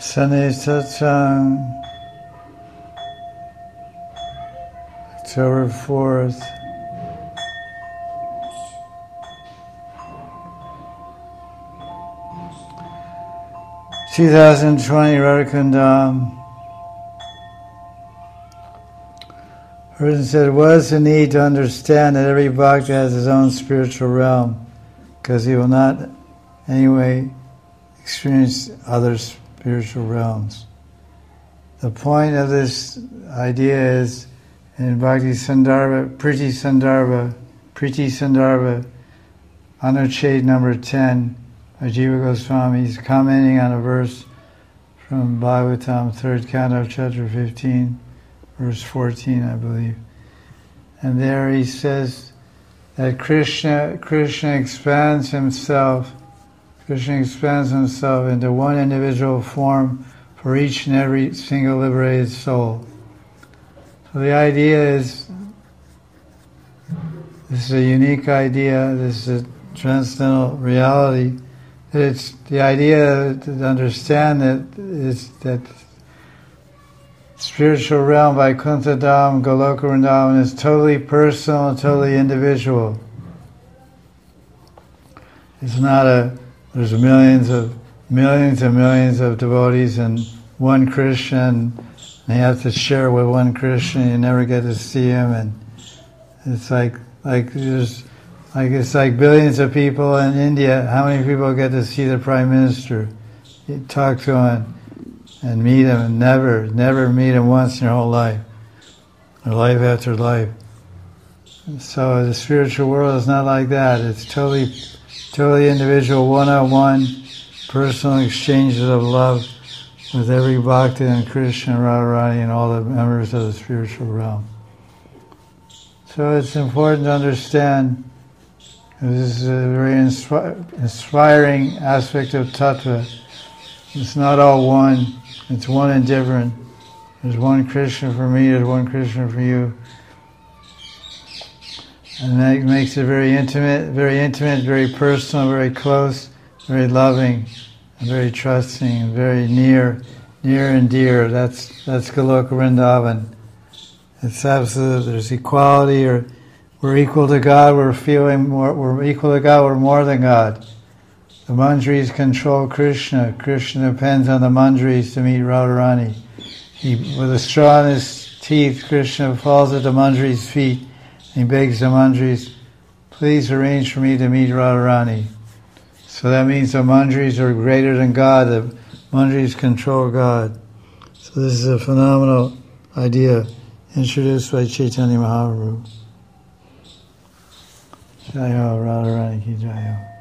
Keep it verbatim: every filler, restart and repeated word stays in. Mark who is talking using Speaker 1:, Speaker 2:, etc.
Speaker 1: Sunday Satsang, October fourth. twenty twenty, Radhakundam. Person said, what is the need to understand that every bhakta has his own spiritual realm? Because he will not anyway experience other spiritual realms. The point of this idea is in Bhakti Sandarbha, Priti Sandarbha, Priti Sandarbha, Anucheda number ten, by Jiva Goswami. He's commenting on a verse from Bhagavatam, third canto, chapter fifteen, verse fourteen, I believe. And there he says that Krishna, Krishna expands himself, Krishna expands himself into one individual form for each and every single liberated soul. So the idea is, this is a unique idea, this is a transcendental reality, that it's the idea to understand that is that spiritual realm, Vaikuntha Dham, Goloka Vrindavan, is totally personal, totally individual. It's not a, there's millions of, millions and millions of devotees and one Krishna, and you have to share with one Krishna, you never get to see him, and it's like, like there's, like it's like billions of people in India, how many people get to see the Prime Minister? You talk to him and meet him, and never, never meet him once in your whole life, or life after life. So the spiritual world is not like that. It's totally, totally individual, one-on-one, personal exchanges of love with every bhakta and Krishna, Radharani, and all the members of the spiritual realm. So it's important to understand, this is a very inspi- inspiring aspect of Tattva. It's not all one, it's one and different. There's one Krishna for me, there's one Krishna for you. And that makes it very intimate, very intimate, very personal, very close, very loving, and very trusting, and very near, near and dear. That's that's Goloka Vrindavan. It's absolute, there's equality, or we're equal to God, we're feeling more, we're equal to God, we're more than God. The manjaris control Krishna. Krishna depends on the manjaris to meet Radharani. He, with a straw in his teeth, Krishna falls at the manjari's feet, and he begs the manjaris, please arrange for me to meet Radharani. So that means the manjaris are greater than God, the manjaris control God. So this is a phenomenal idea introduced by Chaitanya Mahaprabhu. Jai Ho, Radharani ki Jai Ho.